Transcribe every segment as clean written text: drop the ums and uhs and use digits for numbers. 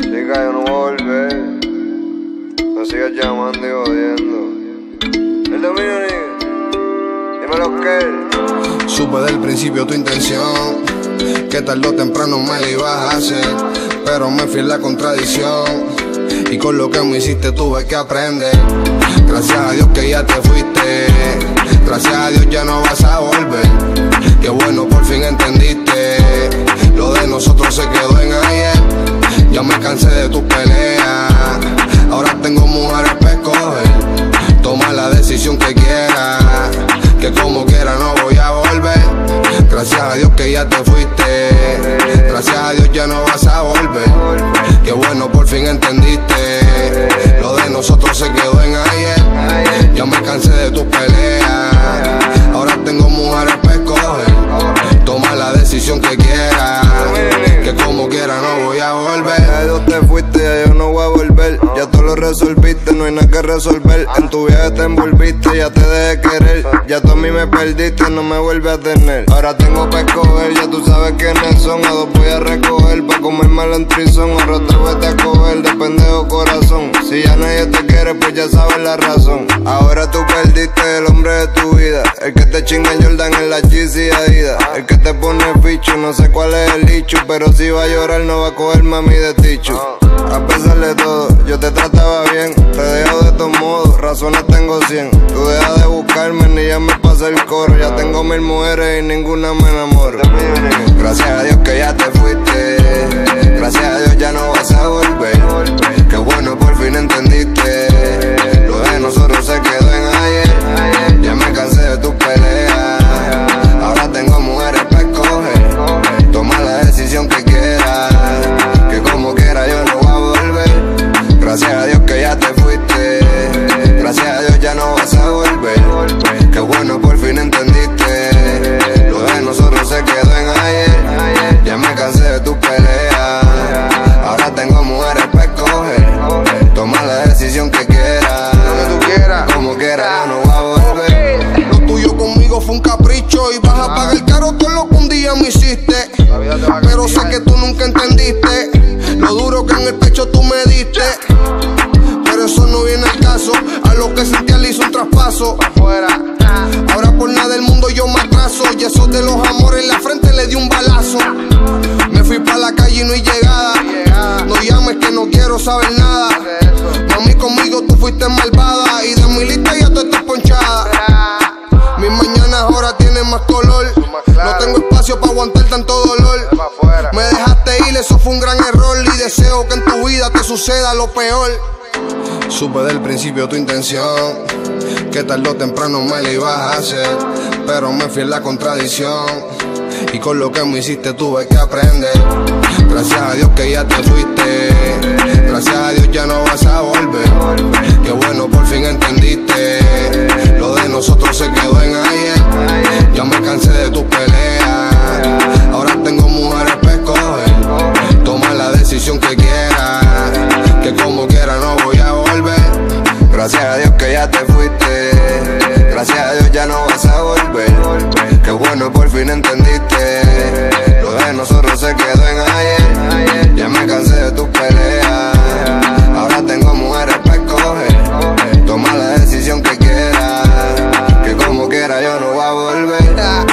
Chica, yo no voy a volver. No sigas llamando y jodiendo. El dominio, nigga. Dímelo que. Supe del principio tu intención, que tarde o temprano me la ibas a hacer, pero me fui en la contradicción, y con lo que me hiciste tuve que aprender. Gracias a Dios que ya te fuiste, gracias a Dios ya no vas a volver. Qué bueno, por fin entendiste, lo de nosotros se quedó en ayer. Ya me cansé de tus peleas, ahora tengo mujeres para escoger. Toma la decisión que quieras, que como quiera no voy a volver. Gracias a Dios que ya te fuiste, gracias a Dios ya no vas a volver. Qué bueno, por fin entendiste, lo de nosotros se quedó en ayer. Ya me cansé de tus peleas, ahora tengo mujeres para escoger. Toma la decisión que quieras, que como quiera no voy a volver. Ya Dios te fuiste, ya yo no voy a volver. Ya tú lo resolviste, no hay nada que resolver. En tu viaje te envolviste, ya te dejé querer. Ya tú a mí me perdiste, no me vuelves a tener. Ahora tengo pa' escoger, ya tú sabes quiénes son. A dos voy a recoger, pa' comérmelo en trizón. Ahora otro vete a coger, de pendejo corazón. Si ya nadie te quiere, pues ya sabes la razón. Ahora tú perdiste el hombre de tu vida, el que te chinga en Jordan en la Yeezy Adidas, el que te pone ficho, no sé cuál es el dicho, pero si va a llorar no va a coger mami de ticho. A pesar de todo, yo te trataba bien, te dejo de todos modos, razones tengo 100. Tú dejas de buscarme, ni ya me pasa el coro. Ya tengo 1000 mujeres y ninguna me enamoro. Gracias a Dios que ya te fuiste, gracias a Dios ya no vas a volver. Qué bueno, por fin entendiste, lo de nosotros se quedó en ayer. Ya me cansé de tus peleas, ahora tengo mujeres para escoger. Toma la decisión que quieras, que como quiera yo no voy a volver. Gracias a Dios que ya te fuiste, gracias a Dios ya no vas a volver. Qué bueno, por fin entendiste, lo de nosotros se quedó en ayer. Ya me cansé de tus peleas, ahora tengo mujeres para escoger. Toma la decisión que quieras, Donde tú quieras, como quiera yo no voy a volver. Lo tuyo conmigo fue un capricho, y vas a pagar caro todo lo que un día me hiciste. Pero sé que tú nunca entendiste lo duro que en el pecho tú me diste. Pero eso no viene al caso, a lo que sentí le hice un traspaso. Ahora por nada del mundo yo me atraso, y eso de los amores en la frente le di un balazo. Me fui pa' la calle y no hay llegada, no llames que no quiero saber nada. Mami, conmigo tú fuiste malvada, y de mi lista ya tú estás ponchada. Mis mañanas ahora tienen más color, no tengo espacio para aguantar tanto dolor. Me dejaste ir, eso fue un gran error, y deseo que en tu vida te suceda lo peor. Supe del principio tu intención, que tarde o temprano me la ibas a hacer, pero me fui en la contradicción, y con lo que me hiciste tuve que aprender. Gracias a Dios que ya te fuiste, gracias a Dios ya no vas a volver. Qué bueno, por fin entendiste, lo de nosotros se quedó en ayer. Ya me cansé de tus peleas, ahora tengo mujeres para escoger. Toma la decisión que quieras, que como quiera no voy a volver. Gracias a Dios que ya te fuiste, gracias a Dios ya no vas a volver. Qué bueno, por fin entendiste, lo de nosotros se quedó en ayer. Ya me cansé de tus peleas, ahora tengo mujeres para escoger. Toma la decisión que quieras, que como quiera yo no voy a volver.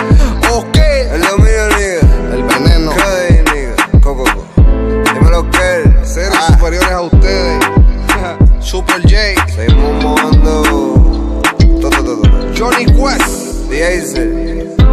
Ok, el dominio, nigga. el veneno, Cody, nigga. Coco. Dímelo que. seres superiores a ustedes. Super J, Seguimos mojando. Todo. Johnny Quest, The Acer.